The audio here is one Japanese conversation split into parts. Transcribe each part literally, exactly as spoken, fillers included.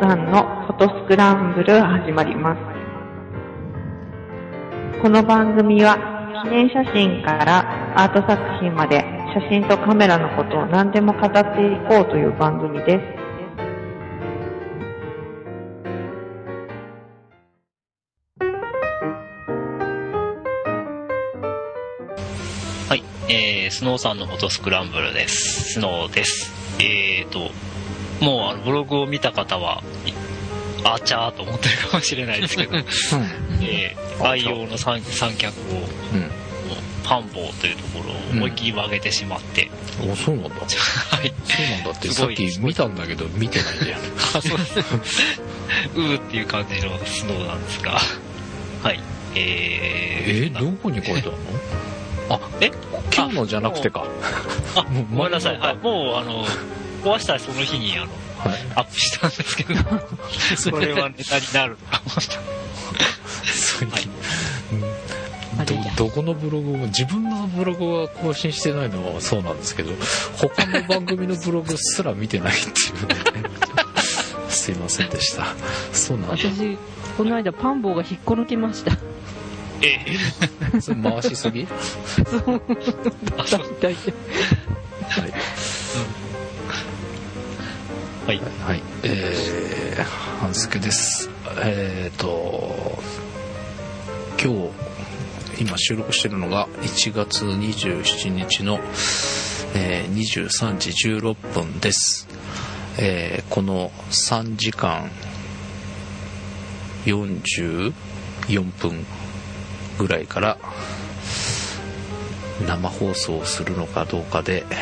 さんのフォトスクランブル始まります。この番組は記念写真からアート作品まで写真とカメラのことを何でも語っていこうという番組です。 はい、えー、スノーさんのフォトスクランブルです。スノーです。えーと、もうあのブログを見た方は、あちゃーと思ってるかもしれないですけど、うん、えー、愛用の 三, 三脚を、うん、パンボーというところを思いっきり曲げてしまって。 うん、お、そうなんだ。はい。そうなんだってさっき見たんだけど見てないんだよね。あ、そうです。 うーっていう感じのスノーなんですが。はい。えー、えー、どこに書いてあるの？あ、え今日のじゃなくてか。 あ、もうごめんなさい。はい。もうあの壊したその日にあの、はい、アップしたんですけど、それはネタになるとか思った。 最近、はい、ど, どこのブログも自分のブログは更新してないのはそうなんですけど、他の番組のブログすら見てないっていうね。すいませんでした。そうなんだ。 私この間パンボーが引っこ抜けました。 ええそれ回しすぎ？ そうだったみたいで。 はい。 はい、 はい、えー、半助です。えーと今日今収録してるのがいちがつにじゅうしちにちの、えー、にじゅうさんじじゅうろっぷんです。えー、このさんじかんよんじゅうよんぷんぐらいから生放送をするのかどうかで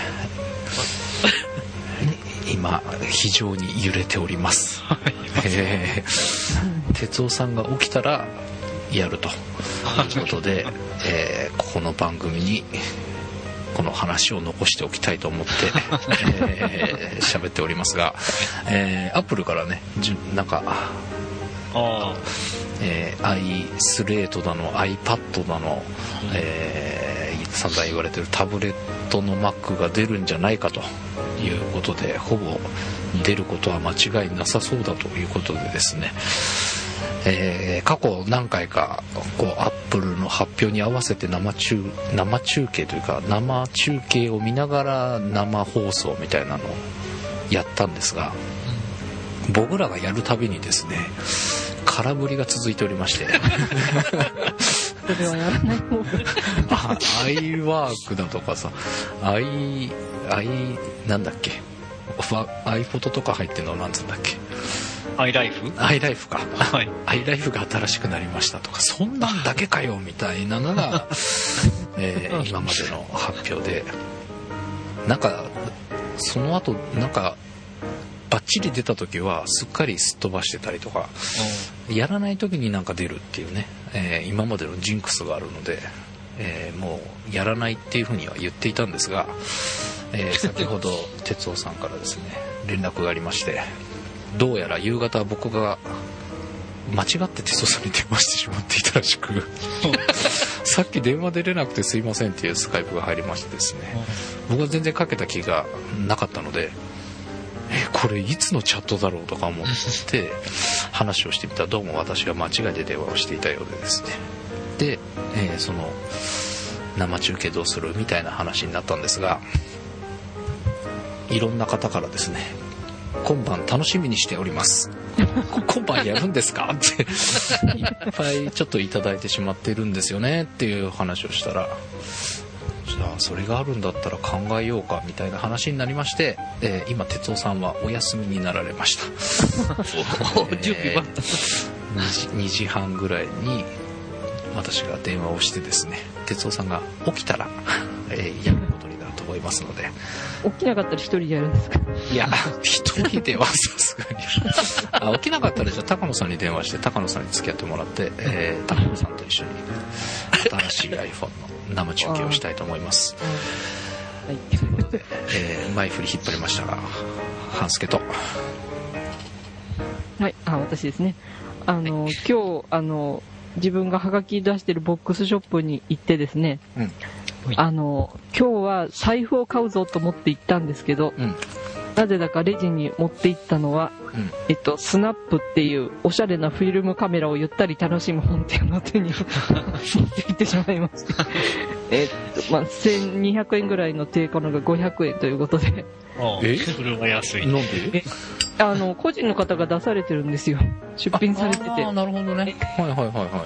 今非常に揺れております。えー、哲夫さんが起きたらやるということで、えー、ここの番組にこの話を残しておきたいと思ってえー、喋っておりますが、えー、アップルからねなんかあえー、アイスレートだの iPad だの、えー、散々言われてるタブレットの Mac が出るんじゃないかということで、ほぼ出ることは間違いなさそうだということでですね、えー、過去何回かこうアップルの発表に合わせて生中、生中継というか生中継を見ながら生放送みたいなのをやったんですが、僕らがやるたびにですね空振りが続いておりましてそれはやらない方がアイワークだとかさ、アイアイなんだっけ、アイフォトとか入ってるのなんつうんだっけ、 アイライフアイライフか、 はい、 アイライフが新しくなりましたとか、そんなんだけかよみたいなのが、えー、今までの発表で、なんかその後なんかバッチリ出た時はすっかりすっ飛ばしてたりとか、やらない時になんか出るっていうね、えー、今までのジンクスがあるので、えー、もうやらないっていうふうには言っていたんですが、えー、先ほど哲夫さんからですね連絡がありまして、どうやら夕方僕が間違って哲夫さんに電話してしまっていたらしくさっき電話出れなくてすいませんっていうスカイプが入りましてですね、僕は全然かけた気がなかったので、えこれいつのチャットだろうとか思って話をしてみたら、どうも私が間違えて電話をしていたようでですね、で、えー、その生中継どうするみたいな話になったんですが、いろんな方からですね、今晩楽しみにしております今晩やるんですかっていっぱいちょっといただいてしまっているんですよねっていう話をしたら、じゃあそれがあるんだったら考えようかみたいな話になりまして、えー、今哲夫さんはお休みになられました、 準備はにじはんぐらいに私が電話をしてですね、哲夫さんが起きたら、えー、やることになると思いますので。 起きなかったら一人でやるんですか？ いや一人ではさすがにあ起きなかったらじゃあ高野さんに電話して高野さんに付き合ってもらって、えー、高野さんと一緒に新しい iPhone の生中継をしたいと思います。 はい、 ということで、えー、前振り引っ張りましたが、半助と、 はい、あ私ですね、あの、はい、今日あの自分がハガキ出してるボックスショップに行ってですね、うん、あの今日は財布を買うぞと思って行ったんですけど、うん、 なぜだかレジに持って行ったのは、 うん、 えっと、スナップっていうおしゃれなフィルムカメラをゆったり楽しむ本っていうのを手に持って行ってしまいましてえっと、まあ、せんにひゃくえんぐらいの定価のがごひゃくえんということで。 あえそれは安い。 なんで？ あの個人の方が出されてるんですよ、出品されてて。 ああ、なるほどね。はいはいはいはい。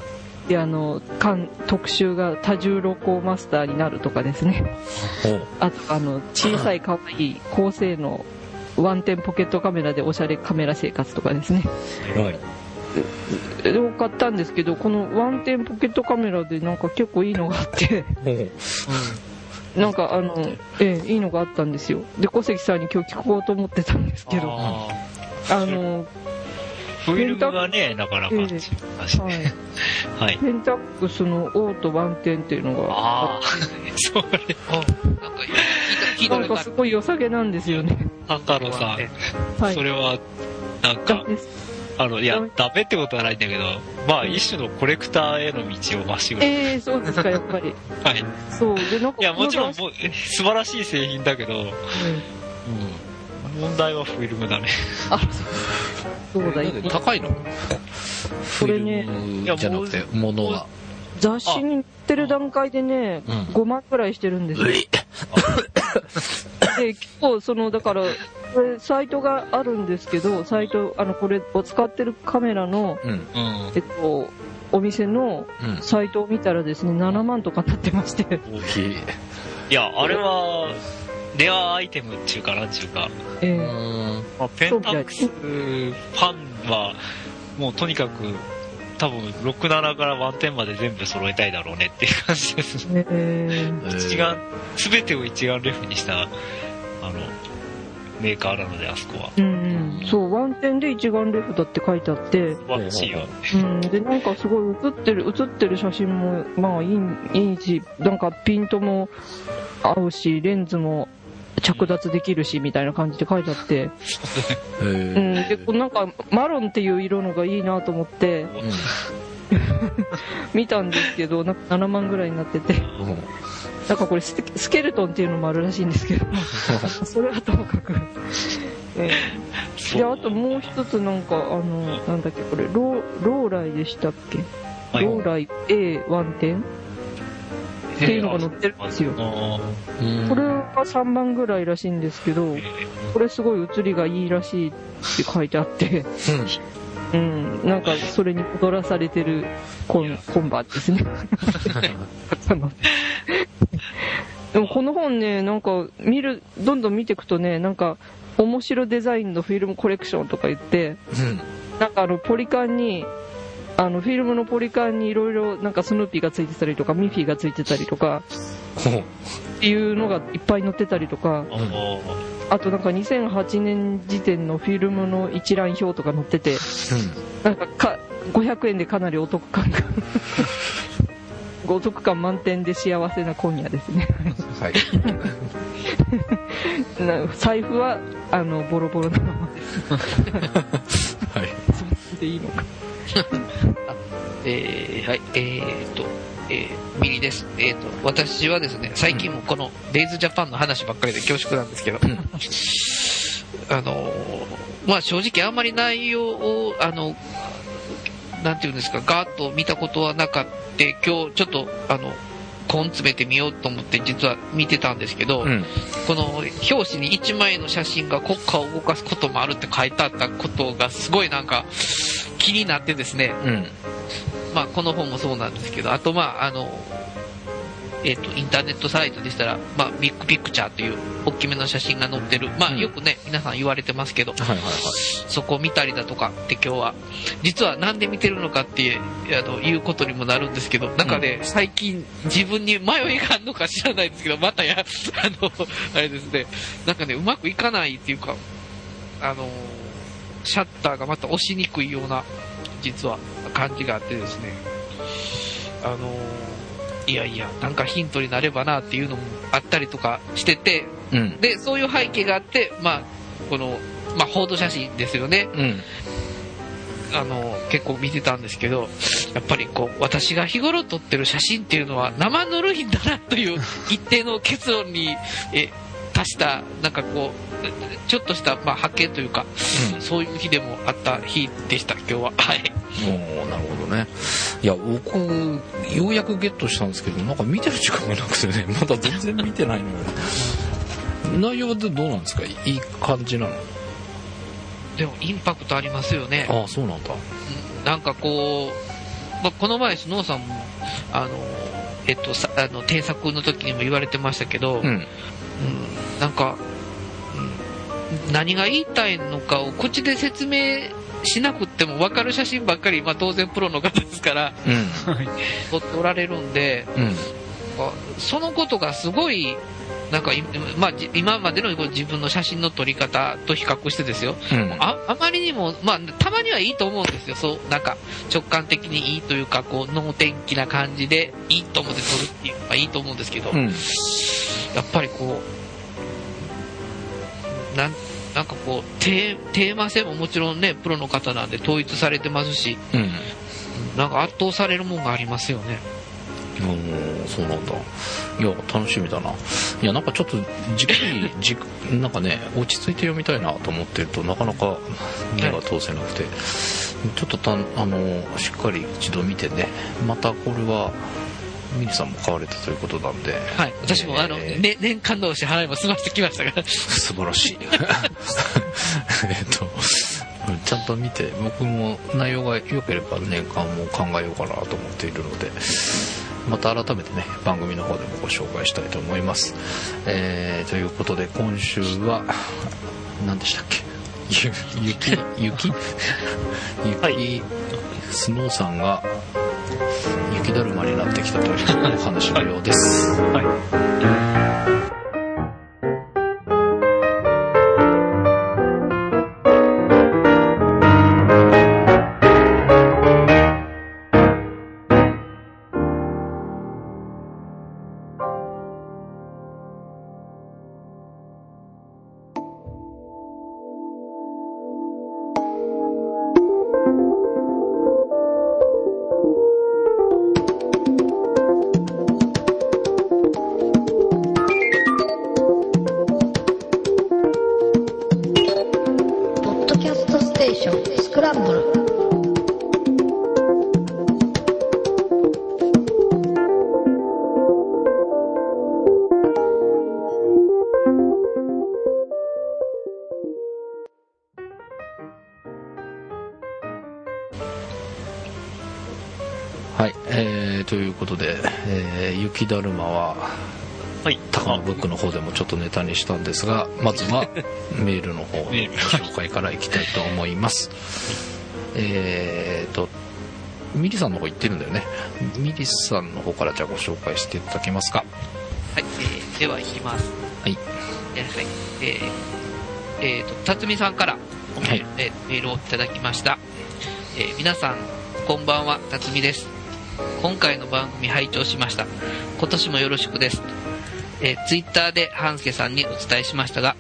で、あの特集が多重露光マスターになるとかですね。あと、あの小さい可愛い高性能ワンテンポケットカメラでおしゃれカメラ生活とかですね。 はいで買ったんですけど、このワンテンポケットカメラでなんか結構いいのがあってなんかあの、ええ、いいのがあったんですよ。で、小関さんに今日聞こうと思ってたんですけど、あ, あのフィルムがね、なかなかっていう話で、 ええはい、ペンタックスのオートワンテンっていうのがあって、 それなんか聞いたなんかすごい良さげなんですよね。 高野さん、はい、それはなんかあのいやダメってことはないんだけど、まあ一種のコレクターへの道をまっしぐら。 ええー、そうですか、やっぱり。 はい。 そうでなんかいやもちろんもう素晴らしい製品だけど、うん、うん、問題はフィルムだね。あ、 そうだ。 高いの？ これね、 じゃなくて物は。 雑誌に載ってる段階でね、うん、ごまんくらいしてるんですよ。で、結構そのだからこれサイトがあるんですけど、サイトあのこれを使ってるカメラの、うん、えっとお店のサイトを見たらですね、ななまんとかなってまして。 大きい。いやあれはレアアイテムっていうかなんていうか、えーまあ、ペンタックスファンはもうとにかく多分ろく、ななからワンテンまで全部揃えたいだろうねっていう感じですね。えー、一眼全てを一眼レフにしたあのメーカーなので、あそこは。 うん、うん、そうワンテンで一眼レフだって書いてあって、 素晴らしいよね。 うん、でなんかすごい写ってる写ってる写真もまあいいいいし、なんかピントも合うし、レンズも着脱できるしみたいな感じで書いてあって、うん、でなんかマロンっていう色のがいいなと思って、うん、見たんですけど、なんかななまんぐらいになってて、うん、なんかこれスケルトンっていうのもあるらしいんですけどそれはともかく、えー、であともう一つなんかあのなんだっけこれローローライでしたっけ、はい、ローライ エーワンテンっていうのが載ってるんですよ。これはさんまんぐらいらしいんですけど、これすごい写りがいいらしいって書いてあってうん、なんかそれに踊らされてるコン、コンバですねでもこの本ね、なんか見るどんどん見ていくとね、なんか面白デザインのフィルムコレクションとか言って、うん、なんかあのポリカンにあのフィルムのポリカンにいろいろなんかスヌーピーがついてたりとかミッフィーがついてたりとかっていうのがいっぱい載ってたりとか、あとなんかにせんはちねん時点のフィルムの一覧表とか載ってて、うん、なんかかごひゃくえんでかなりお得感がお得感満点で幸せな今夜ですねはいな財布はあのボロボロなままですはいそれでいいのかえー、はい、えーと、えー、ミリです。えーと、私はですね、最近もこのレイズジャパンの話ばっかりで恐縮なんですけど、うん、あの、まあ正直あんまり内容を、あの、なんていうんですか、ガーッと見たことはなかった、今日ちょっと、あの、根詰めてみようと思って実は見てたんですけど、うん、この表紙にいちまいの写真が国家を動かすこともあるって書いてあったことがすごいなんか気になってですね、うん、まあこの本もそうなんですけど、あとまああのえっとインターネットサイトでしたら、まあ、ビッグピクチャーという大きめの写真が載ってる、まあよくね、うん、皆さん言われてますけど、はいはいはい、そこを見たりだとかって今日は実はなんで見てるのかっていう、あのいうことにもなるんですけど、なんかね、うん、最近自分に迷いがあるのか知らないですけど、またやあのあれですね、なんかねうまくいかないっていうか、あのシャッターがまた押しにくいような実は感じがあってですね、あのいやいやなんかヒントになればなっていうのもあったりとかしてて、うん、でそういう背景があって、まあこのまあ報道写真ですよね、うん、あの結構見てたんですけど、やっぱりこう私が日頃撮ってる写真っていうのは生ぬるいんだなという一定の結論にえ達したなんかこうちょっとした、まあ、発見というか、うん、そういう日でもあった日でした今日は。はい。 おー、なるほどね。いや僕ようやくゲットしたんですけど、なんか見てる時間がなくてね、まだ全然見てないのよね。内容でどうなんですか？いい感じなの？ でもインパクトありますよね。 ああ、そうなんだ。 なんかこう、まあ、この前スノーさんもあのえっとさあの添削の時にも言われてましたけど、うんうん、なんか、うん、何が言いたいのかを口で説明しなくても分かる写真ばっかり、まあ、当然プロの方ですから、うん、撮っておられるんで、うん、そのことがすごいなんか、まあ、今までの自分の写真の撮り方と比較してですよ、うん、あ, あまりにも、まあ、たまにはいいと思うんですよ。そうなんか直感的にいいというか、こう能天気な感じでいいと思って撮るっていうのがいいと思うんですけど、うん、やっぱりこうなんなんかこうテーマ性ももちろんねプロの方なんで統一されてますし、うん、なんか圧倒されるもんがありますよね。 おー、そうなんだ。いや楽しみだな。いやなんかちょっとじっくりじなんかね落ち着いて読みたいなと思ってるとなかなか目が通せなくて、はい、ちょっとたあのしっかり一度見てね、またこれはミリさんも買われたということなんで、 はい、私も、えー、あの、ね、年間の支払いも済ませてきましたから素晴らしいえっとちゃんと見て、僕も内容が良ければ年間も考えようかなと思っているので、また改めてね番組の方でもご紹介したいと思います。えー、ということで今週は何でしたっけ？雪雪雪、はい、スノーさんが雪だるまになってきたというお話のようです。はい、はいはい、えー、ということで、えー、雪だるまは、はい、高野ブックの方でもちょっとネタにしたんですが、まずはメールの方のご紹介からいきたいと思います。えーとミリさんの方行ってるんだよね。ミリさんの方からじゃあご紹介していただけますか。 はい、えー、では行きます。はい、えー、はい、えー、えーと辰巳さんからメール、はい、メールをいただきました。えー、皆さんこんばんは、辰巳です。今回の番組拝聴しました。今年もよろしくです。えー、ツイッターで半助さんにお伝えしましたが、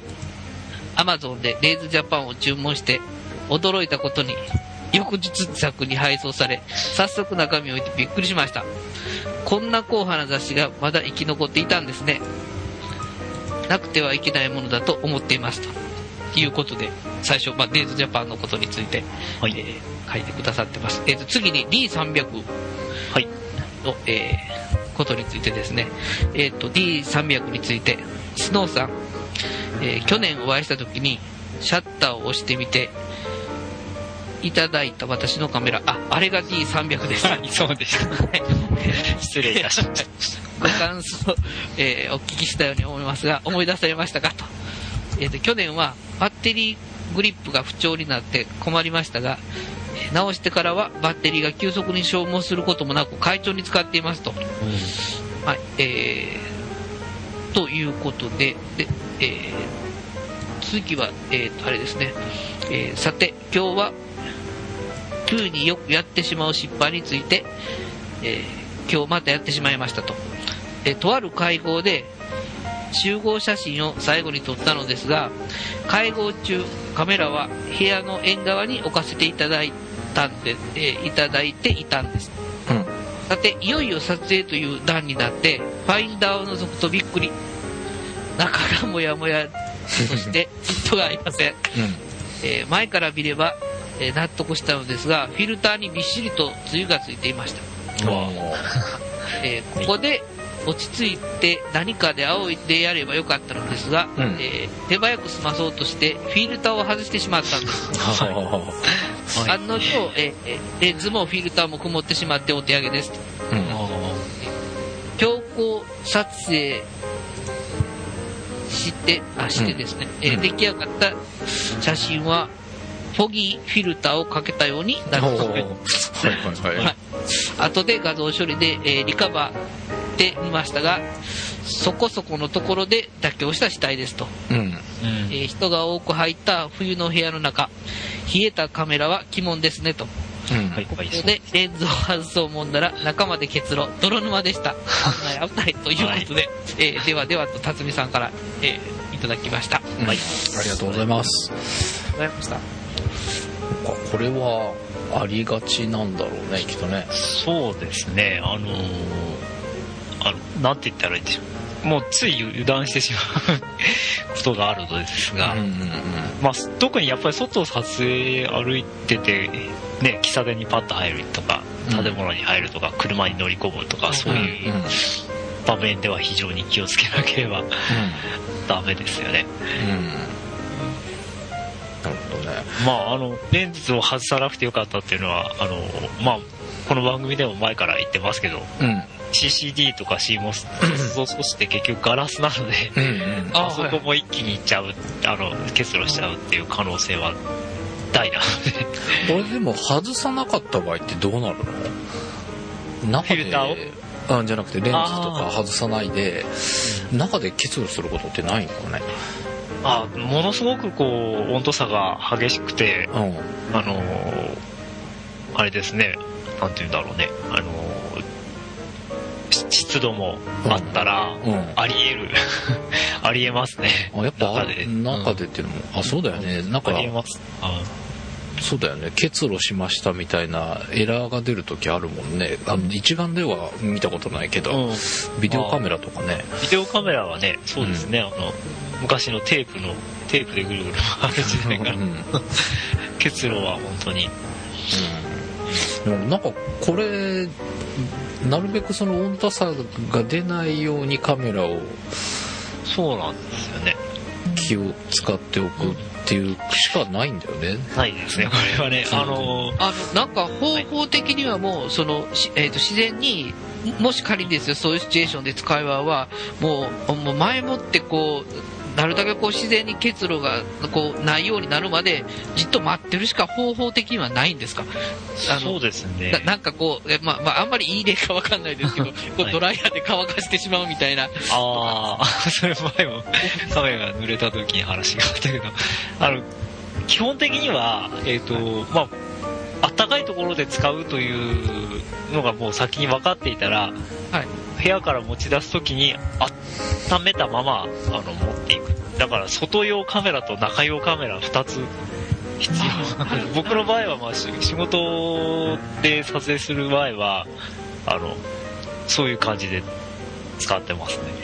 Amazon でレイズジャパンを注文して驚いたことに翌日宅に配送され、早速中身を見てびっくりしました。こんな硬派な雑誌がまだ生き残っていたんですね。なくてはいけないものだと思っていますということで、最初、まあ、デイズジャパンのことについて、はい、えー、書いてくださってます。えー、と次に ディーさんびゃく の、はい、えー、ことについてですね、えー、と ディーさんびゃく についてスノーさん、えー、去年お会いした時にシャッターを押してみていただいた私のカメラ、あ、あれが ディーさんびゃく です。 はい、そうでした。失礼いたしました。 ご感想、えー、お聞きしたように思いますが、思い出されましたかと。えー、と去年はバッテリーグリップが不調になって困りましたが、えー、直してからはバッテリーが急速に消耗することもなく快調に使っていますと。うん、はい、えー、ということで、で、えー、次は、えー、とあれですね、えー、さて今日は急によくやってしまう失敗について、えー、今日またやってしまいましたと。えー、とある会合で集合写真を最後に撮ったのですが、会合中カメラは部屋の縁側に置かせていただいたんで、えー、いただいていたんです。うん、さていよいよ撮影という段になってファインダーを覗くとびっくり、中がもやもやそしてヒットがありません、うんえー、前から見れば、えー、納得したのですが、フィルターにびっしりと梅雨がついていました、えー、ここで落ち着いて何かで仰いでやればよかったのですが、うんえー、手早く済まそうとしてフィルターを外してしまったんです、はい、案の定、えー、レンズもフィルターも曇ってしまってお手上げです、うん、強行撮影してあしてですね、うんえー、出来上がった写真はフォギーフィルターをかけたようになるんですね。後で画像処理で、えー、リカバーってみましたが、そこそこのところで妥協した死体ですと、うんえー、人が多く入った冬の部屋の中、冷えたカメラは鬼門ですねと、うん、ここでレンズを外そうもんなら中まで結露、泥沼でした、危ない危ないということで、はいえー、ではではと辰巳さんから、えー、いただきました、 うんはい、ありがとうございます。 ございました。 これはありがちなんだろうね、きっとね。 そうですね、あのー、あのなんて言ったらいいんでしょう、もうつい油断してしまうことがあるのですが、うんうんうんまあ、特にやっぱり外を撮影歩いてて、ね、喫茶店にパッと入るとか建物に入るとか、うん、車に乗り込むとか、そういう場面では非常に気をつけなければ、うん、ダメですよね、うんなるほどね。 まああのレンズを外さなくてよかったっていうのはあの、まあ、この番組でも前から言ってますけど、うん、シーシーディー とか シーモス そうそうして結局ガラスなのでうん、うん、あそこも一気にいっちゃう、あの結露しちゃうっていう可能性は大なのでこれでも外さなかった場合ってどうなるの？中でフィルターをあじゃなくてレンズとか外さないで中で結露することってないのかね？ あものすごくこう温度差が激しくて、うん、あのあれですね、なんていうんだろうね、あの湿度もあったら、うんうん、ありえるありえますね。 あやっぱ中で中でっていうのも、うん、あそうだよね、なんかありえます。あそうだよね、結露しましたみたいなエラーが出るときあるもんね。あの一眼では見たことないけど、うん、ビデオカメラとかね。 ビデオカメラはね、そうですね、うん、あの昔のテープのテープでぐるぐる回る時代から、うん、結露は本当に、 うん、なんかこれなるべくその温度差が出ないようにカメラをそうなんですよね、 気を使っておくっていうしかないんだよね。 ないですね、これはね。あのあのなんか方法的にはもうその、えー、と自然にもし仮にですよ、そういうシチュエーションで使いははもう、もう前もってこうなるだけこう自然に結露がこうないようになるまでじっと待ってるしか方法的にはないんですか？ あのそうですね。 な, なんかこう、え、まあまあ、あんまりいい例かわかんないですけど、こうドライヤーで乾かしてしまうみたいな。 ああ、それ前もカメラが濡れた時に話があったけど、あの基本的にはえっ、ー、とまあ暖かいところで使うというのがもう先に分かっていたら、はい、部屋から持ち出す時に温めたままあの持っていく。だから外用カメラと中用カメラふたつ必要僕の場合はまあ仕事で撮影する場合はあのそういう感じで使ってますね、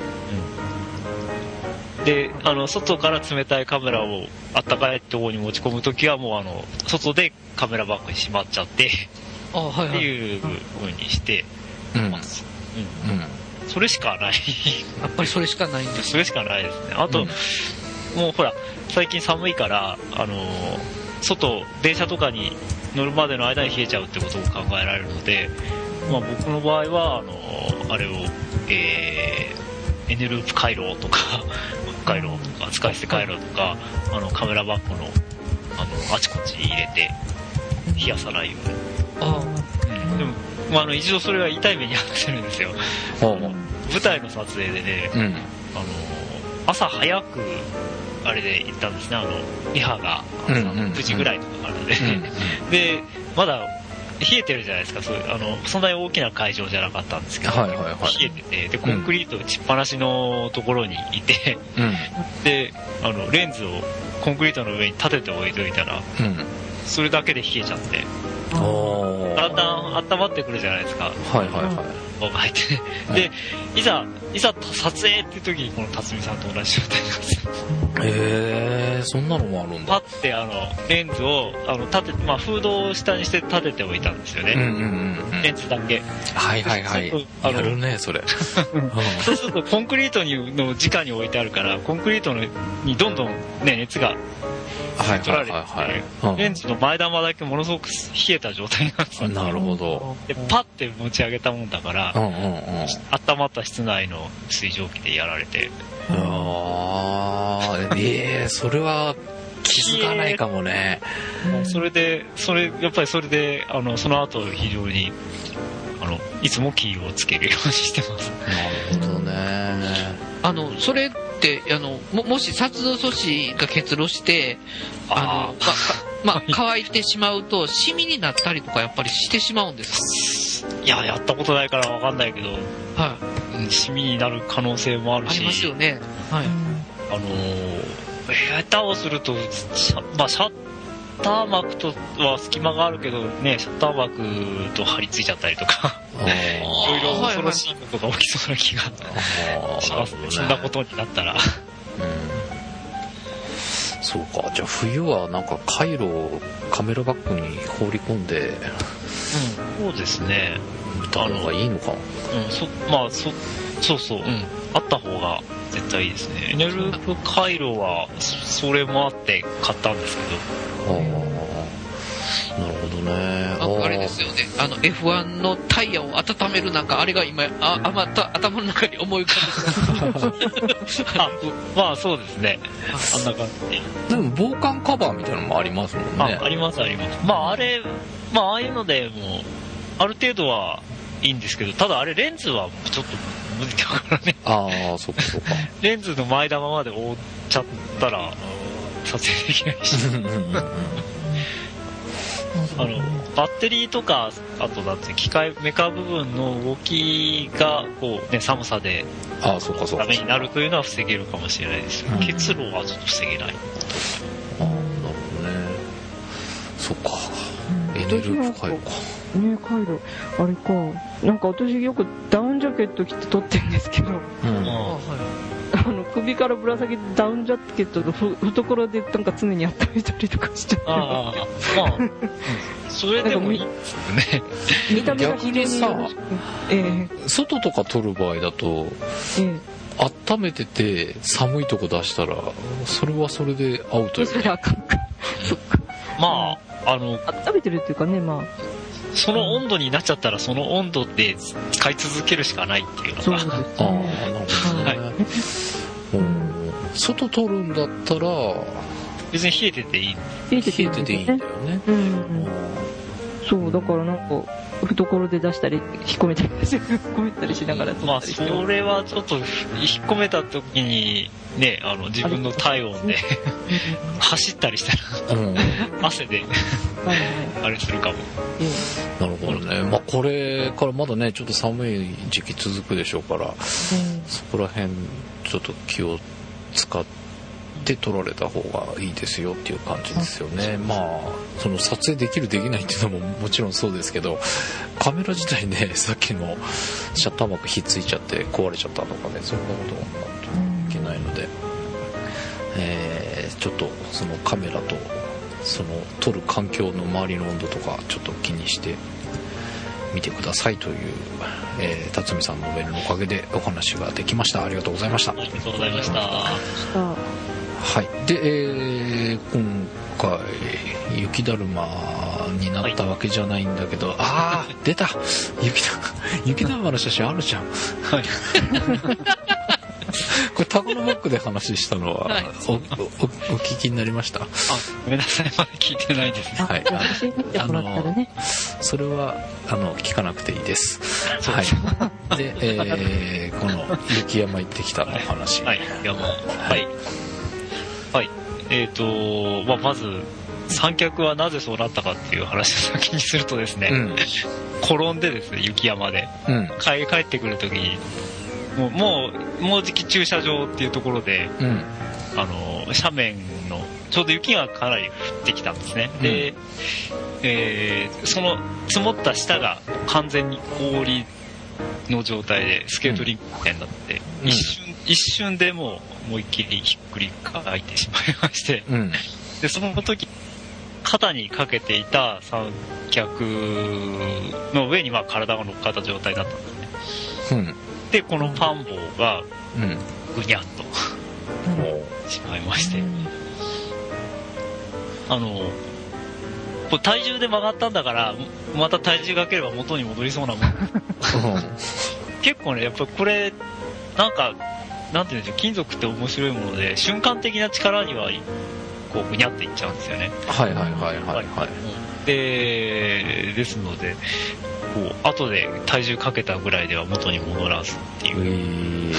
うん、であの外から冷たいカメラを暖かいところに持ち込むときはもうあの外でカメラバッグにしまっちゃってあ、はいはい、っていう風にしてます、うんうんうん、それしかないやっぱりそれしかないんです。 それしかないですね。あと、うん、もうほら最近寒いからあの外電車とかに乗るまでの間に冷えちゃうってことも考えられるので、まあ、僕の場合はあのあれを、えー、エネループ回路とか回路とか使い捨て回路とかあのカメラバッグの あのあちこちに入れて冷やさないように。あ、うん、でもまあ、あの一度それは痛い目に遭ってるんですよ。舞台の撮影でね、うん、あの朝早くあれで行ったんですね。あのリハがくじぐらいとかからで、うんうん、でまだ冷えてるじゃないですか。そうあのそんなに大きな会場じゃなかったんですけど、はいはいはい、冷えてて、でコンクリート打ちっぱなしのところにいて、うん、であのレンズをコンクリートの上に立てて置いといたら、うん、それだけで冷えちゃって。だんだん温まってくるじゃないですか。はいはいはい。 が入ってね、うん、でいざいざ撮影っていう時にこの辰巳さんと同じ状態になってへえー、そんなのもあるんだ。 パッてあのレンズをあの立て、まあ、フードを下にして立てておいたんですよね、うんうんうん、レンズだけ。 はいはいはい、やるねそれそうするとコンクリートにの直に置いてあるからコンクリートのにどんどん、ね、熱が取られて、はいはいはいはい、レンズの前玉だけものすごく冷えた状態になってた。 なるほど。 でパッて持ち上げたもんだから、うんうんうん、温まった室内の水蒸気でやられて。 ああ、ええー、それは気づかないかもね。 それでそれやっぱりそれであのその後非常にあのいつもキーをつけるようにしてます。 なるほどね。 あのそれってあの も, もし殺動素子が結露してあのまま乾いてしまうとシミになったりとかやっぱりしてしまうんですか？ いややったことないから分かんないけど、はい、シミになる可能性もあるし。 ありますよね。はい。 あのー、下手をするとシャ、まあ、シャッター膜とは隙間があるけどね、シャッター膜と張り付いちゃったりとかいろいろ恐ろしいことが起きそうな気がしますね、そんなことになったら、うん、 そうか。じゃあ冬はなんかカイロをカメラバッグに放り込んで、うん、 そうですね、 見た方がいいのか。 うん、そまあそそうそう、うん、あった方が絶対いいですね。エネループ回路はそれもあって買ったんですけど。ああ、 なるほどね。 あ, あれですよね、あの エフワン のタイヤを温めるなんかあれが今ああまた頭の中に思い浮かんであまあそうですね、あんな感じ。 でも防寒カバーみたいなのもありますもんね。 あ, ありますあります。まああれまあああいうのでもある程度はいいんですけど、ただあれレンズはちょっと無理だからね。 ああ、そっかそっか。 レンズの前玉まで覆っちゃったら撮影できないしあのバッテリーとかあとだって機械メカ部分の動きがこう、ね、寒さでダメになるというのは防げるかもしれないですけど、結露はちょっと防げない。 ああ、なるほどね。そっか、エネループ回路かね、回路あれか。なんか私よくダウンジャケット着て撮ってるんですけど、うん、あの首からぶら下げてダウンジャケットの懐でなんか常に温めたりとかしちゃって。ああ、まあ、うん、 それでもいいですよね。 見た目が逆にさ、えー、外とか撮る場合だと、えー、温めてて寒いとこ出したらそれはそれでアウトよね。 それはあかんか。そっか。 まああの温めてるっていうかね、まあその温度になっちゃったらその温度で使い続けるしかないっていうのが。 そうですね。ああ、なるほどね。はい、うん、外撮るんだったら別に冷えてていい。 冷えてていいんだよね。うん、 そうだからなんか懐で出したり引っ込めたり引っ込めたりしながら撮ったりして。 まあそれはちょっと引っ込めた時にね、あの自分の体温で走ったりしたら、うん、汗であれするかも。 なるほどね。まあこれからまだねちょっと寒い時期続くでしょうから、うん、そこら辺ちょっと気を使って撮られた方がいいですよっていう感じですよね。まあその撮影できるできないっていうのももちろんそうですけど、カメラ自体ね、さっきのシャッター膜ひっついちゃって壊れちゃったとかね、そんなことがいけないので、えー、ちょっとそのカメラとその撮る環境の周りの温度とかちょっと気にして見てくださいという、えー、辰巳さんのメールのおかげでお話ができました。ありがとうございました。 ありがとうございました。 はい。で、えー、今回雪だるまになったわけじゃないんだけど、はい、ああ出た雪だ雪だるまの写真あるじゃん。はい。これタコのモックで話したのは、はい、お, お, お聞きになりました？あ、 ごめんなさい、まだ聞いてないですね。はい。 あのそれはあの聞かなくていいです。はい。で、えー、この雪山行ってきたの話。 はい。山。はい。はい。えっ、ー、と、まあ、まず三脚はなぜそうなったかっていう話を先にするとですね、うん、転んでですね、雪山で、うん、帰, 帰ってくるときに。もう、もう、もうじき駐車場っていうところで、うん、あの、斜面の、ちょうど雪がかなり降ってきたんですね。うん、で、えー、その積もった下が完全に氷の状態でスケートリンクみたいになって、うん、一瞬一瞬でもう思いっきりひっくり返ってしまいまして、うん、でその時肩にかけていた三脚の上にまあ体が乗っかった状態だったんですね、うん、でこのパン棒がぐにゃっと、うん、しまいまして、うん、あのこれ体重で曲がったんだからまた体重がかければ元に戻りそうなもん結構ねやっぱりこれなんかなんていうんでしょう、金属って面白いもので瞬間的な力にはこうぐにゃっていっちゃうんですよね。はいはいはいはい、はい、でですのでこう後で体重かけたぐらいでは元に戻らずっていう、えー、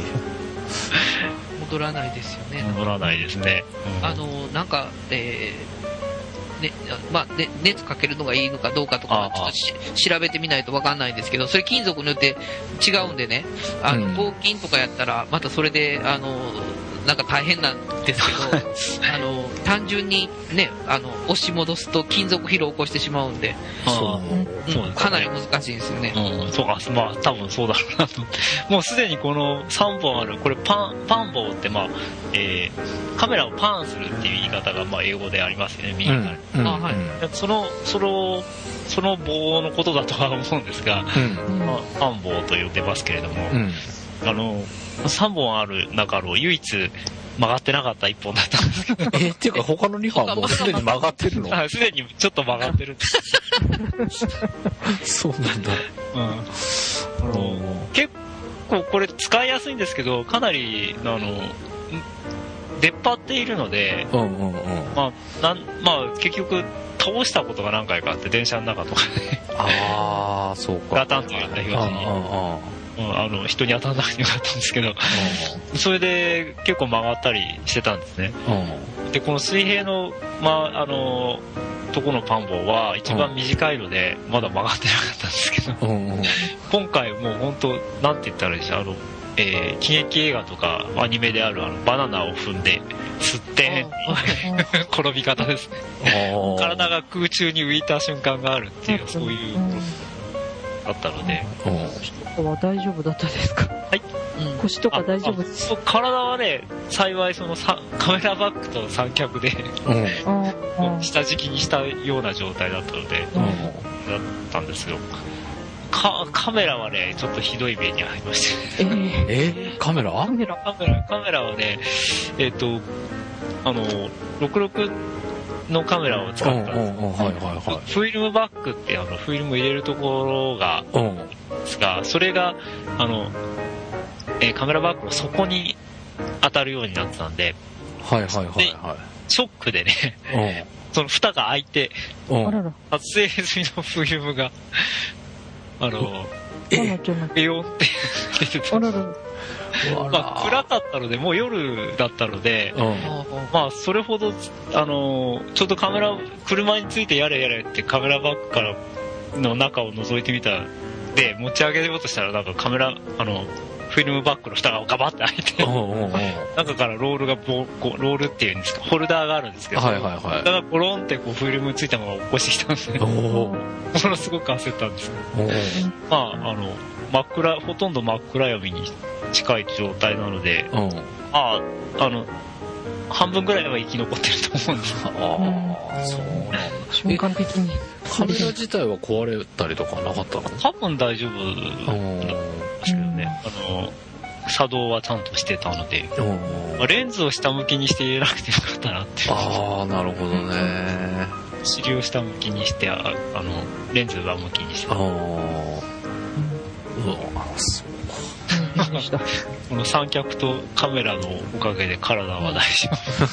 戻らないですよね。 戻らないですね、 うん、あのなんか、えーねまあね、熱かけるのがいいのかどうかとかちょっと調べてみないと分かんないんですけど、それ金属によって違うんでね、あの合金とかやったらまたそれであのなんか大変なんですけどあの単純にねあの押し戻すと金属疲労を起こしてしまうんで、そうそう、かなり難しいんですよね。 うん、そうか、まあ多分そうだろうなと。もうすでにこのさんぼんあるこれパンパン棒ってまあ、えー、カメラをパンするっていう言い方がまあ英語でありますよね、右側に、うんうん、あ、はい、そのそのその棒のことだとは思うんですが、うんまあ、パン棒と呼んでますけれども、うん、あのさんぼんある中の唯一曲がってなかったいっぽんだったんですけどえっていうか他のにほんはもうすでに曲がってるのすでにちょっと曲がってるんですそうなんだ、うん、 あの結構これ使いやすいんですけどかなりあの出っ張っているので、うんうんうん、まあなんまあ結局倒したことが何回かあって電車の中とかでああそうかガタンと言った東にうん、あの人に当たらなくてよかったんですけど、うん、それで結構曲がったりしてたんですね、うん、でこの水平の、まあ、あのとこのパン棒は一番短いのでまだ曲がってなかったんですけど、うんうん、今回もう本当なんて言ったらいいでしょう、あの、えー、喜劇映画とかアニメであるあのバナナを踏んですって転び方ですね体が空中に浮いた瞬間があるっていうそういうだったので、 腰は大丈夫だったですか？ はい。 腰とか大丈夫ですか？ 体はね、幸いそのカメラバッグと三脚で、うん、下敷きにしたような状態だったので、うん、だったんですよ。かカメラはね、ちょっとひどい目に遭いましたね。えー、えー、カメラ？ カメラカメラカメラはね、えっとあのろくろくのカメラを使ったんです、うんうんうんはいはいはい、フィルムバッグってあのフィルム入れるところがあるんですが、それがあの、えー、カメラバッグの底に当たるようになってたんで、はいはいはいはい、ショックでねその蓋が開いて撮影済みのフィルムがあのええよって出てたんです。まあ、暗かったのでもう夜だったので、うん、まあそれほどあのちょっとカメラ車についてやれやれってカメラバッグからの中を覗いてみたで持ち上げようとしたらなんかカメラあのフィルムバッグの蓋がガバッて開いて中からロールがボこうロールっていうんですかホルダーがあるんですけど、はいはいはい、だからゴロンってこうフィルムついたまま落っこしてきたんですねものすごく焦ったんですけどまああの真っ暗ほとんど真っ暗闇に近い状態なので、うん、ああの半分ぐらいは生き残ってると思うんですああそうなんだ瞬間的にカメラ自体は壊れたりとかなかったの？ 多分大丈夫なんですけどねあの作動はちゃんとしてたのでレンズを下向きにして入れなくてよかったなってああなるほどね尻を下向きにしてああのレンズ上向きにしてああうわそうこの三脚とカメラのおかげで体は大丈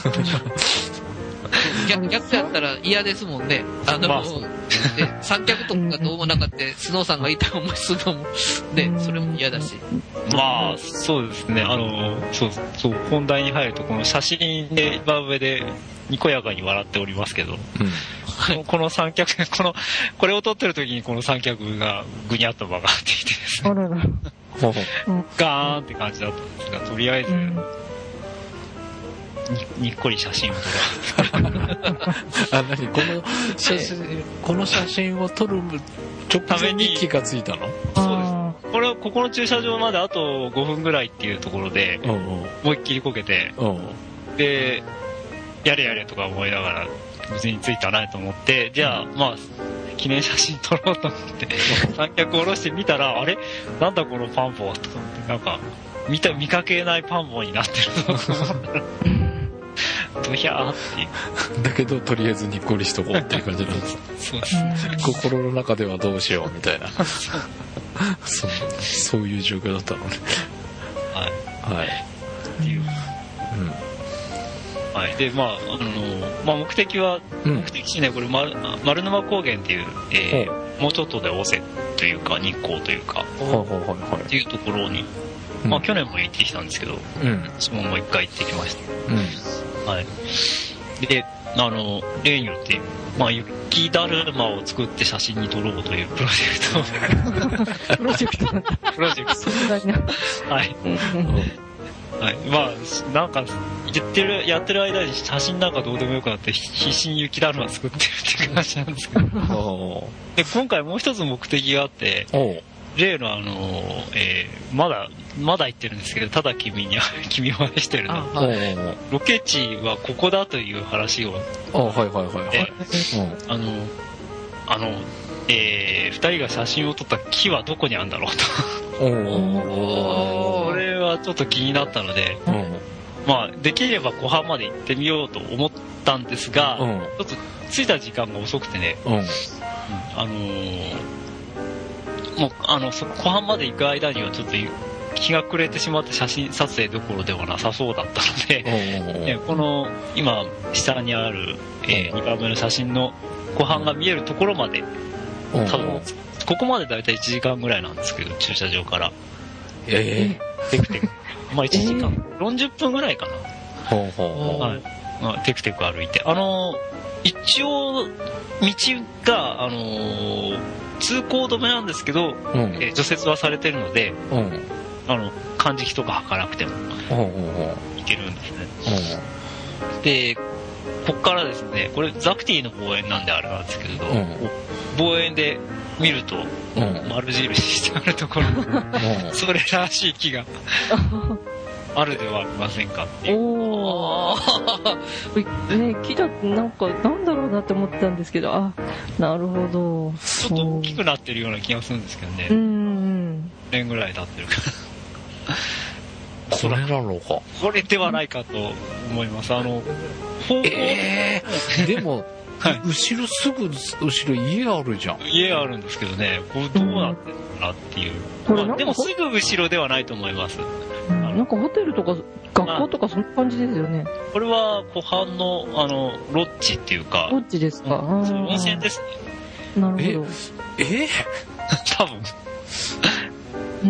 夫逆, 逆やったら嫌ですもんねあの、まあ、で三脚とかどうもなかってスノーさんがいた思いするのもねそれも嫌だしまあそうですねあのそうそう本題に入るとこの写真で一番上でにこやかに笑っておりますけど、うん、この三脚このこれを撮ってる時にこの三脚がぐにゃっと曲がっていてですねガーンって感じだったんですがとりあえず、うん、に, にっこり写真を撮るあ何この写真この写真を撮る直前に気がついたの？ そうですこれここの駐車場まであとごふんぐらいっていうところで、 うんうん、 思いっきりこけて、 うん、 で、やれやれとか思いながら、無事に着いたなと思って、じゃあ、まあ、記念写真撮ろうと思って、三脚下ろしてみたら、あれなんだこのパンポはとか思って、なんか、見た、見かけないパンポになってると思ったら、ドヒャーっていう。 だけど、とりあえずにっこりしとこうっていう感じなんです。 そうです。 心の中ではどうしようみたいな。そう、そういう状況だったのね。 はい。 はい。 っていう。 うん。 はい。で、まあ、あの、まあ、目的は、 うん、 目的地ね、これ、丸、丸沼高原っていう、えー、もうちょっとで尾瀬というか、日光というか、 はいはいはいはい。 っていうところに、まあ、去年も行ってきたんですけど、 うん。 私ももう一回行ってきました。 うん。 はい。で、あの、例によって、まあ、雪だるまを作って写真に撮ろうというプロジェクト。 プロジェクトなんだ。 プロジェクト。 壮大な。 はい。はい。まあ、なんか、言ってる、やってる間に写真なんかどうでもよくなって、必死に雪だるま作ってるっていう話なんですけど。で、今回もう一つ目的があって、例のあの、えー、まだ、まだ言ってるんですけど、ただ君に、君を愛してるの。ロケ地はここだという話を。 あ、はいはいはいはい。 あの、あの、えー、二人が写真を撮った木はどこにあるんだろうと。これはちょっと気になったので、まあ、できれば湖畔まで行ってみようと思ったんですが、ちょっと着いた時間が遅くてね、あのー、もう、あの、その湖畔まで行く間にはちょっと日が暮れてしまって写真撮影どころではなさそうだったので、ね、この今下にある、えー、にばんめの写真の湖畔が見えるところまで、多分ここまでだいたいいちじかんぐらいなんですけど、駐車場から。 えー、テクテク。まあいちじかん、えー、よんじゅっぷんぐらいかな。 ほうほうほう。 はい。まあ、テクテク歩いて。あのー、一応、道が、あのー、通行止めなんですけど、うん、えー、除雪はされてるので、うん、あの、漢字とか履かなくても、いけるんですね。うん、で、こっからですね、これザクティの望遠なんであれなんですけれど、うん、望遠で見ると、うん、丸印してあるところ、うん、それらしい木があるではありませんかっていう。 おね、木だってなんかなんだろうなって思ってたんですけど、あ、なるほど。 ちょっと大きくなってるような気がするんですけどね。 うん。 いちねんぐらい経ってるから。 これなのか。 これではないかと思います。あの、方向、 えー、でも、はい、後ろすぐ後ろ家あるじゃん。 家あるんですけどね、これどうなってるのかなっていう。うん、まあ、でもすぐ後ろではないと思います。 なんかホテルとか学校とかそんな感じですよね。 これは湖畔のあのロッジっていうか。 ロッジですか。 うん、温泉ですね。なるほど。 え、え多分。うん。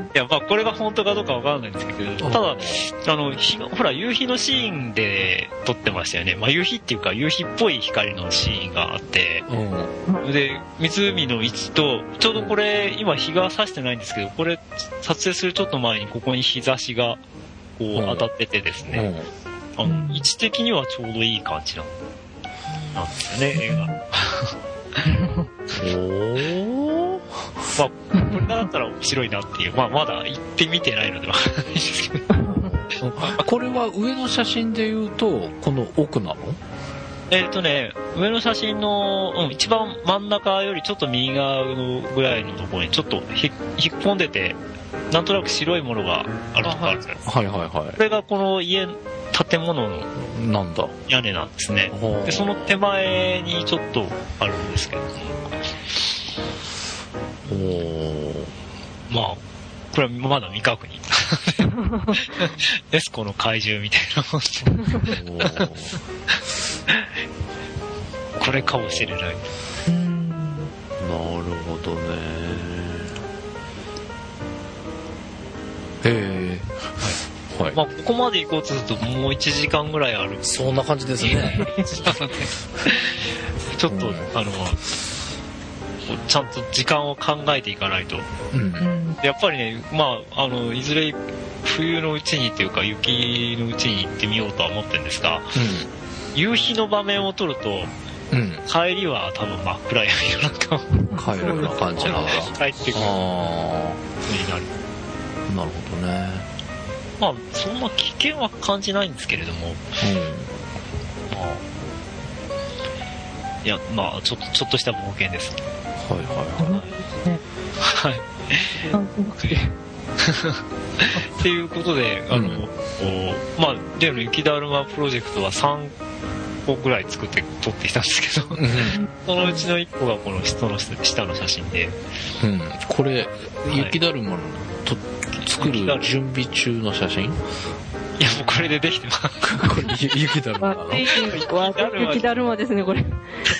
いや、まあこれが本当かどうかわからないんですけど、ただあの日ほら夕日のシーンで撮ってましたよね。まあ夕日っていうか夕日っぽい光のシーンがあって、うん、で湖の位置とちょうどこれ今日が差してないんですけど、これ撮影するちょっと前にここに日差しがこう当たっててですね、うん、あの位置的にはちょうどいい感じなんですよね、映画。おー、まあ、これだったら面白いなっていう、まあ、まだ行ってみてないのでわからないですけど。 これは上の写真で言うと、この奥なの？ えっとね、上の写真の、うん、一番真ん中よりちょっと右側のぐらいのところにちょっとひ引っ込んでて、なんとなく白いものがあるとこあるじゃないですか。はいはいはい。これがこの家、建物のなんだ屋根なんですね。で、その手前にちょっとあるんですけど。おー、まあ、これはまだ未確認。エスコの怪獣みたいなもんで。これかもしれない。なるほどね。へえ。はい。 まあ、ここまで行こうとするともういちじかんぐらいある。 そんな感じですね。 ちょっと、うん、あの、ちゃんと時間を考えていかないと。うん、やっぱりね、まあ、あの、いずれ冬のうちにっていうか雪のうちに行ってみようとは思ってるんですが、うん、夕日の場面を撮ると、 うん、 帰りは多分真っ暗闇夜中を帰るような感じながら帰ってくるあになる。 なるほどね。 まあそんな危険は感じないんですけれども、うん、まあいやまあちょっとちょっとした冒険です。 はいはいはいはい。っていうことで、あの、うん、まあ例の雪だるまプロジェクトはさんこぐらい作って撮ってきたんですけど、うん、そのうちのいっこがこの下の下の写真で、 うん、これ雪だるまのと作る準備中の写真？いやもうこれでできてます。 これ雪だるまなの？ 雪だるまですねこれ。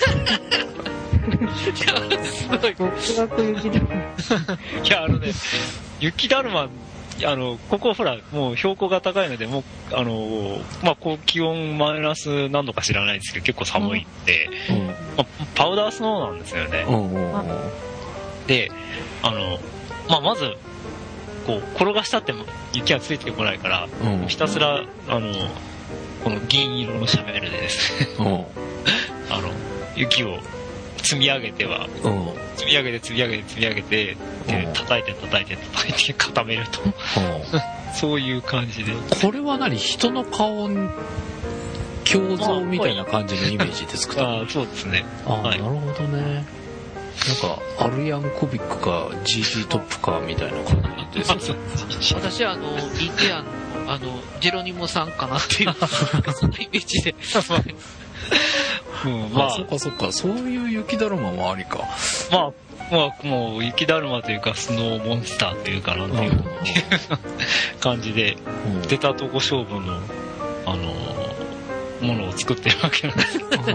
すごい極楽雪だるま。 いやあのね雪だるまあのここほらもう標高が高いのでもうあのまあこう気温マイナス何度か知らないですけど結構寒いんで、うんまあ、パウダースノーなんですよね。うん、であのまあまずこう転がしたっても雪はついてこないから、うん、ひたすらあのこの銀色のシャベルでですね、うん、あの雪を積み上げては、うん、積み上げて積み上げて積み上げてで叩いて叩いて叩いて固めると、うん、そういう感じで。 これは何人の顔胸像みたいな感じのイメージで作ったの？ ああそうですね。 あ、はい、なるほどね。なんかアルヤンコビックか ジージー トップかみたいな感じです、ね、 私はあのインディアンのあのジェロニモさんかなっていうそんなイメージでうん、まあそっかそっかそういう雪だるまもありか。 まあまあもう雪だるまというかスノーモンスターというかなんていう感じで、うん、出たとこ勝負のあのものを作ってるわけなんですはいはい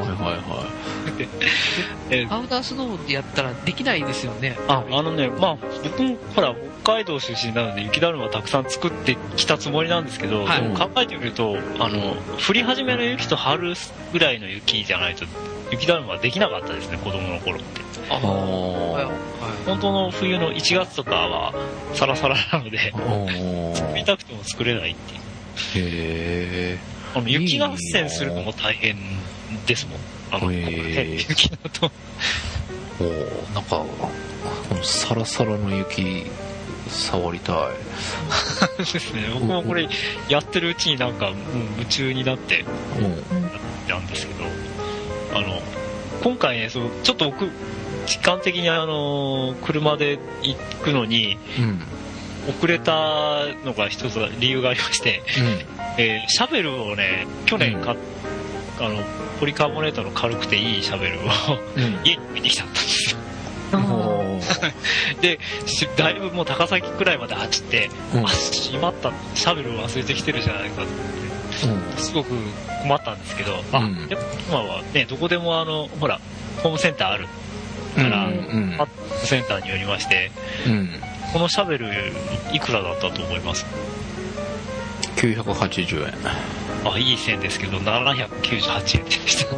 はいパウダースノーでやったらできないですよね。 ああのねまあ僕もほら北海道出身なので雪だるまたくさん作ってきたつもりなんですけど、はい、考えてみるとあの降り始めの雪と春ぐらいの雪じゃないと雪だるまはできなかったですね子供の頃って。ああ、はい、本当の冬のいちがつとかはサラサラなので作りたくても作れないっていう。 へーあの雪合戦するのも大変ですもん。あの雪だとおなんかこのサラサラの雪触りたいですね。僕もこれやってるうちになんかもう夢中になってやったんですけど、あの今回ねそうちょっと僕時間的にあの車で行くのに、うん遅れたのが一つ理由がありまして、うんえー、シャベルをね去年買っ、うん、あのポリカーボネートの軽くていいシャベルを、うん、家に置いてきちゃったんですよでだいぶもう高崎くらいまで走って、うん、あしまったシャベルを忘れてきてるじゃないかって、うん、すごく困ったんですけど、うん、あでも今はねどこでもあのほらホームセンターあるから、うんうん、ホームセンターに寄りまして、うんこのシャベルいくらだったと思います？ きゅうひゃくはちじゅうえん。 あ、いい線ですけどななひゃくきゅうじゅうはちえんでした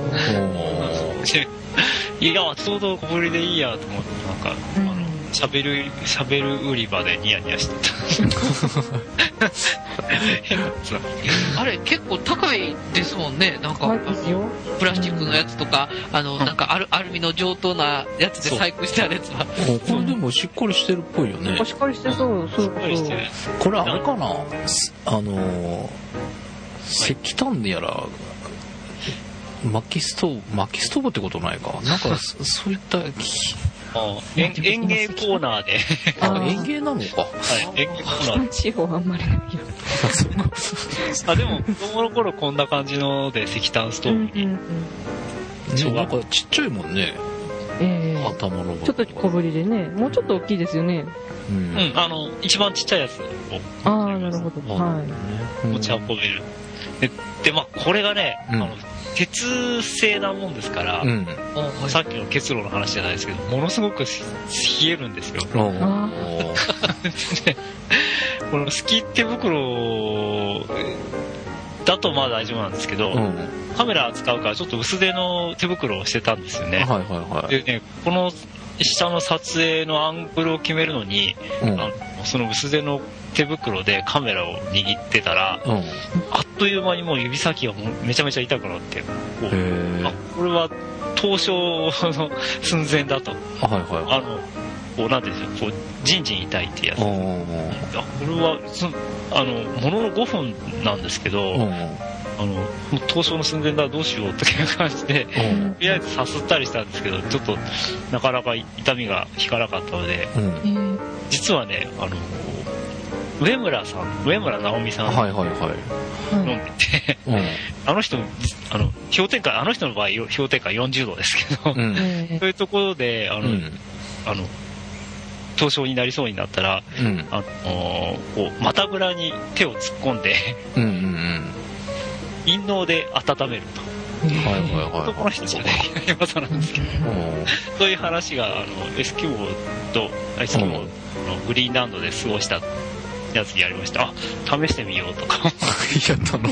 いやちょうど小ぶりでいいやと思ってなんか、うん、あのシャベルシャベル売り場でニヤニヤしてた変なやつあれ結構高いですもんね。なんかプラスチックのやつとかあのなんかアルアルミの上等なやつで細工してあるやつはこれでもしっかりしてるっぽいよね。 しっかりしてそうそうそうこれあれかなあの石炭でやら薪ストーブ薪ストーブってことないかなんかそういったあ園園芸コーナーであ園芸なのかはい園芸コーナーで地方あんまりないよあでも子供の頃こんな感じので石炭ストーブに、うんうんうんね、なんかちっちゃいもんね、えー、頭のちょっと小ぶりでねもうちょっと大きいですよねうん、うん、あの一番ちっちゃいやつをああなるほどはい持ち運べるで, でまあこれがね、うん、あの鉄製なもんですから、うん、さっきの結露の話じゃないですけどものすごく冷えるんですよこのスキー手袋だとまあ大丈夫なんですけど、うん、カメラ扱うからちょっと薄手の手袋をしてたんですよね、はいはいはい、でねこの下の撮影のアングルを決めるのに、うん、あのその薄手の手袋でカメラを握ってたら、うん、あっという間にもう指先がもうめちゃめちゃ痛くなってこうあこれは凍傷の寸前だと、 はいはいはい、 あのこうなんていうんでしょう、こうじんじん痛いってやつ。あこれはあのもののごふんなんですけど、あの凍傷の寸前だどうしようっていう感じで、とりあえずさすったりしたんですけど、ちょっとなかなか痛みが引かなかったので、うん、実はね、あの上村さん、上村直美さん、はいはいはい、飲んでて、うん、あの人、あの氷点下、あの人の場合氷点下よんじゅうどですけど、うん、そういうところであの、うん、あの凍傷になりそうになったら、うん、あのこう股ぐらに手を突っ込んで、うんうんうん、陰嚢で温めると。はいはいはいはい、男の人じゃない技なんですけど、そういう話があのエスキモとエスキモのグリーンランドで過ごしたやつやりました。あ、試してみようとかやったの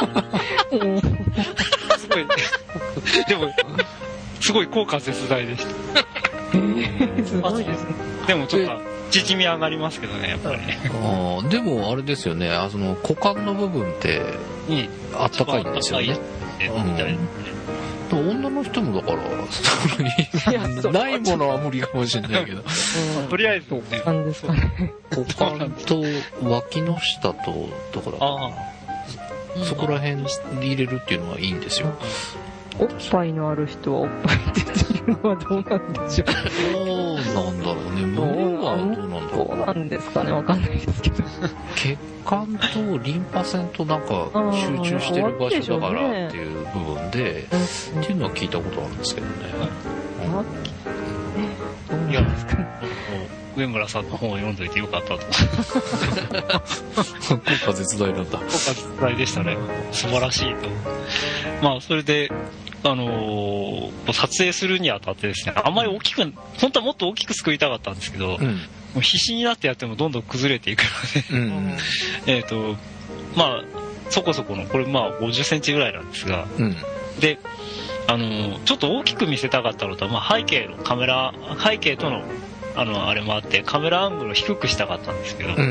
すごいでもすごい効果絶大でした。えー、すごいですね。でもちょっと縮み上がりますけどね、やっぱりね。あでもあれですよね、あの股間の部分ってあったかいんですよね。うん、女の人もだからないものは無理かもしれないけど、 うん、とりあえず股間ですかね。 股間と脇の下とだからあそこら辺に入れるっていうのはいいんですよ。 おっぱいのある人はおっぱいっていうのはどうなんでしょう。 どうなんだろうね。胸はどうなんだろう。 どうなんですかね、わかんないですけど。 血管とリンパ腺となんか集中してる場所だからっていう部分で、ね、っていうのは聞いたことあるんですけどね。 はい、いや、上村さんの本を読んどいてよかったと。 効果絶大なんだ。効果絶大でしたね。素晴らしいと。まあそれで。あのー、撮影するにあたってですね、あんまり大きく、本当はもっと大きく作りたかったんですけど、うん、もう必死になってやってもどんどん崩れていくので、うん、えっと、まあ、そこそこの、これまあごじゅっセンチぐらいなんですが、うん、で、あのー、ちょっと大きく見せたかったのと、まあ背景のカメラ、背景との、あの、あれもあって、カメラアングルを低くしたかったんですけど、うんうんうん、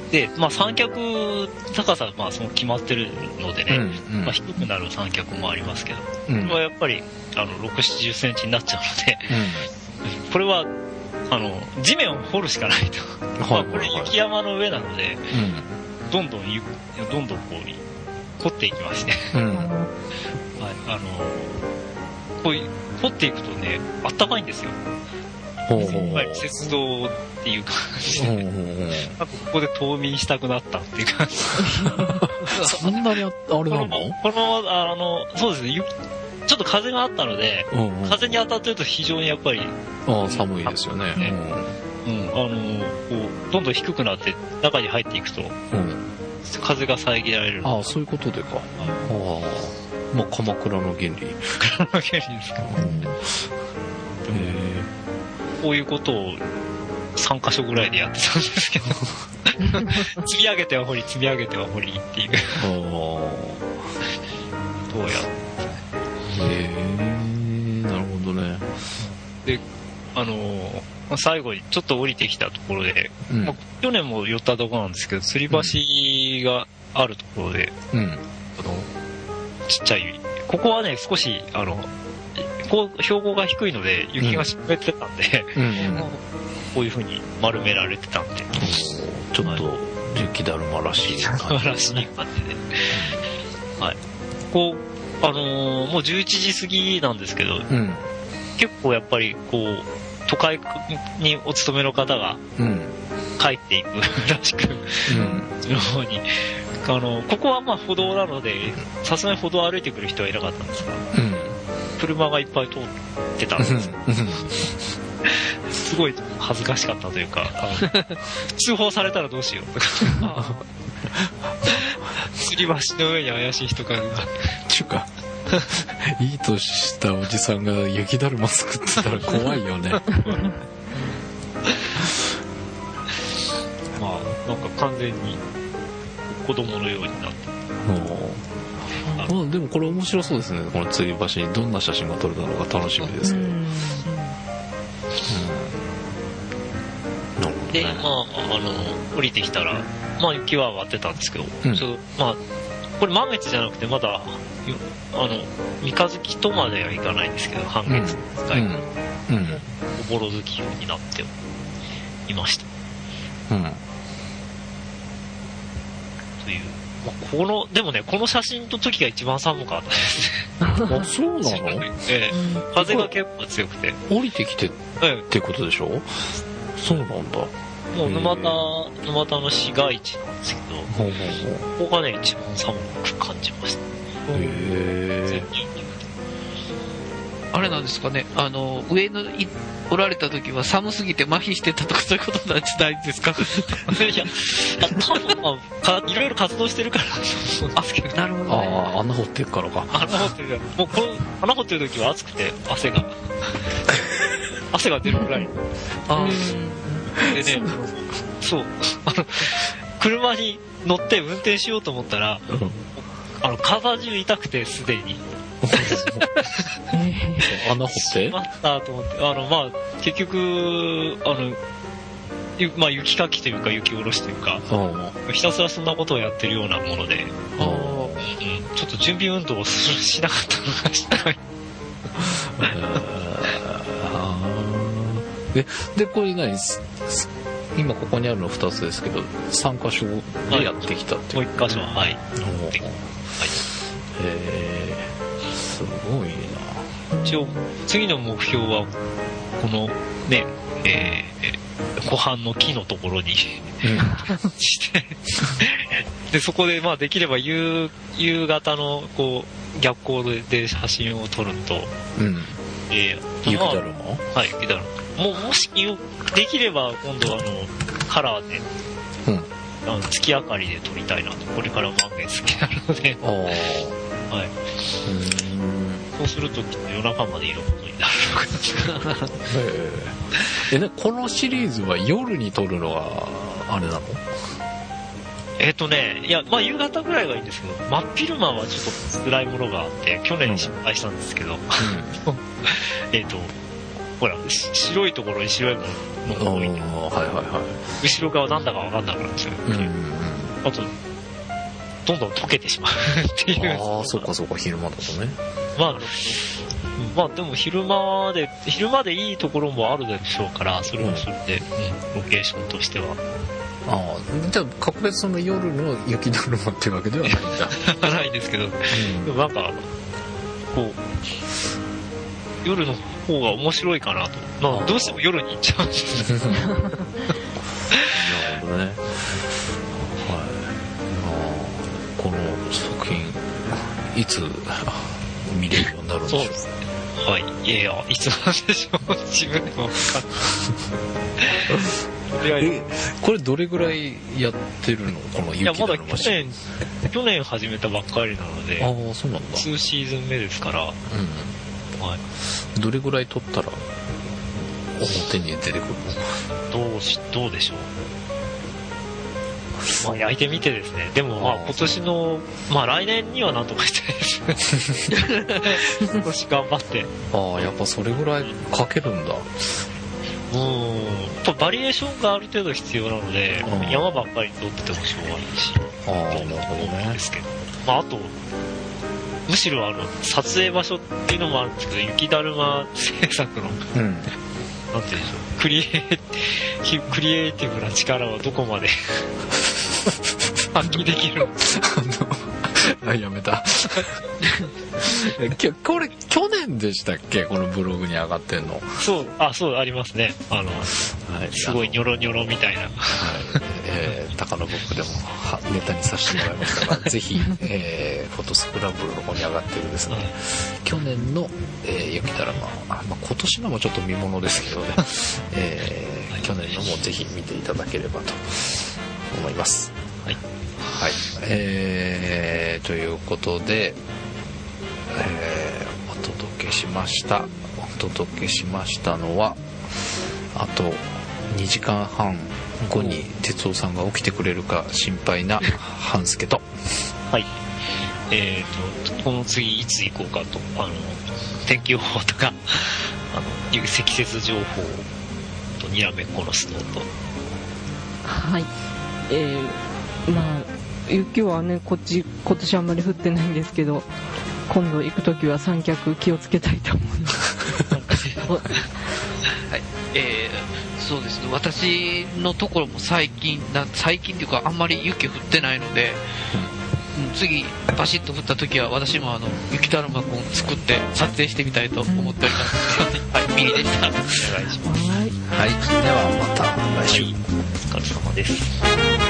で、まあ三脚高さはまあその決まってるのでね、うんうんまあ、低くなる三脚もありますけど、うん、これはやっぱりあのろくじゅう、ななじゅっセンチになっちゃうので、うん、これはあの地面を掘るしかないと。はいはいはい、まあ、これ雪山の上なので、うん、どんどんゆどんどんこう掘っていきまして、うん、はい、あのこう掘っていくとね、あったかいんですよ。ほうほうほう、はい、雪道っていう感じで、ほうほうほう、なんかここで冬眠したくなったっていう感じ。 そんなにあれなの？ このままあのそうですね、ちょっと風があったので、うんうん、風に当たってると非常にやっぱりあ寒いですよね。ね、 うん、うん、あのこうどんどん低くなって中に入っていくと、うん、風が遮られる。 ああ、そういうことでか。ああ、まあ鎌倉の原理。 鎌倉の原理ですか。うん、でもこういうことをさんかしょぐらいでやってたんですけど積み上げては掘り積み上げては掘りっていうどうやってへえ、なるほどね。 で、あの最後にちょっと降りてきたところで、うんまあ、去年も寄ったところなんですけど、吊り橋があるところで、うん、あのちっちゃい、ここはね少しあのこう標高が低いので雪が湿ってたんで、うんうん、こういう風に丸められてたんで、 ちょっと雪だるまらしい感じ、ね、らしい感じで、はい、こうあのー、もうじゅういちじ過ぎなんですけど、うん、結構やっぱりこう都会にお勤めの方が帰っていくらしく、うん、の方にあのここはまあ歩道なのでさすがに歩道を歩いてくる人はいなかったんですが、うん車がいっぱい通ってたんですすごい恥ずかしかったというか、通報されたらどうしようとか吊り橋の上に怪しい人がちゅうかいい年したおじさんが雪だるま作ってたら怖いよねまあなんか完全に子供のようになってまあ、でもこれ面白そうですね。この吊り橋にどんな写真が撮れたのか楽しみですけど、うんうん、なるほどね。 で、まあ、あの降りてきたら、まあ、雪は上がってたんですけど、うん、ちょっとまあここれ満月じゃなくてまだよあの三日月とまではいかないんですけど、半月使い、うんうん、おぼろ月夜になっていました、うん、という、まあ、このでもねこの写真の時が一番寒かったですねあ、そうなの？ ええ、風が結構強くて降りてきてってことでしょ、ええ、そうなんだ。 もう沼田、沼田の市街地なんですけど、ほうほうほう、ここがね一番寒く感じました。へー。あれなんですかね、あの上のいおられた時は寒すぎて麻痺してたとかそういうことなんじゃないですか？ いや、多分まあいろいろ活動してるからなんですけど。 なるほどね。 ああ、穴掘ってるからか。 穴掘ってるから。もうこの穴掘ってる時は暑くて汗が汗が出るぐらい。あでね、そう、あの車に乗って運転しようと思ったら、うん、あの体中痛くてすでに。 穴掘ってしまったと思って、あのまあ結局あのまあ雪かきというか雪下ろしというか、ひたすらそんなことをやってるようなもので、あ、うん、ちょっと準備運動をするしなかったのがしたい。 えでこれ何今ここにあるのふたつですけどさんかしょでやってきたっていう、 はい、もういっかしょは、はい、はい、 へー、すごいな。 一応次の目標はこのね、えー、湖畔の木のところに、うん、してでそこでまあできれば 夕, 夕方のこう逆光で写真を撮ると、うん、えー、 雪だるま、 はい、雪だるま、も, もしできれば今度あのカラーで、うん、あの月明かりで撮りたいなと。これから満月好きなので、はい、うん、そうするときっと夜中までいることになるのかな。 えね、このシリーズは夜に撮るのはあれなの？ えっとね、いや、まあ夕方ぐらいがいいんですけど、真っ昼間はちょっと辛いものがあって去年失敗したんですけど、うん、えっとほら白いところに白いものが多いんで、はいはいはい、後ろ側なんだか分かんなくなっちゃうっていう、うんうん、あとどんどん溶けてしまうっていう。 ああ、そうかそうか、昼間だとね。 まあまあでも昼間で昼間でいいところもあるでしょうから、それはそれで、うん、ロケーションとしては。 ああ、じゃあ格別その夜の雪だるまっていうわけではないんだ。 ないですけど、うん、でもなんかこう夜の方が面白いかなと、まあ、どうしても夜に行っちゃうんですよ。なるほどね。はい。この作品いつ見れるようになるんでしょう。そうですね。 はい。いやいや、いつなんでしょう。自分でも分かんない。 え、これどれぐらいやってるの？この雪だるま。いや、まだ去年去年始めたばっかりなので。 ああ、そうなんだ。 にシーズン目ですから。うん。はい。 どれぐらい撮ったら表に出てくるの？どうしどうでしょう。まあ、焼いてみてですね。でもまあ今年のまあ来年にはなんとかしたいです。今年頑張って。 ああ、やっぱそれぐらいかけるんだ。 うん。やっぱバリエーションがある程度必要なので、山ばっかり撮っててもしょうがないし。 ああ、なるほどね。 ですけど。まああとむしろあの撮影場所っていうのもあるんですけど、雪だるま制作の、うん、なんていうんでしょう、クリエイクリエイティブな力はどこまで発揮できるの？あ、やめた。これ去年でしたっけ？このブログに上がってんの。 そう、あ、そう、ありますね。あの、はい、すごいニョロニョロみたいな。はい、 えー、高野ブックでもネタにさせてもらいましたが、ぜひ、えー、フォトスクランブルの方に上がってるですね、はい、去年の、えー、雪だるま、あ、まあ、今年のもちょっと見ものですけどね、えー、去年のもぜひ見ていただければと思います。はい。はい。えー、ということで、えー、お届けしましたお届けしましたのは、あとにじかんはんごに哲夫さんが起きてくれるか心配な半助と、 はい、えーとこの次いつ行こうかと、あの天気予報とかあの積雪情報とにらめっこのスノーと、 はい、えー、まあ雪はねこっち今年あんまり降ってないんですけど、今度行くときは三脚気をつけたいと思いますはい、えー、そうですね、私のところも最近な最近というかあんまり雪降ってないので、うん、次バシッと降ったときは私もあの雪だるまくん作って撮影してみたいと思っておりますので、はい、ミリでした。お願いします。 はい、はい、ではまた来週、 はい、お疲れ様です。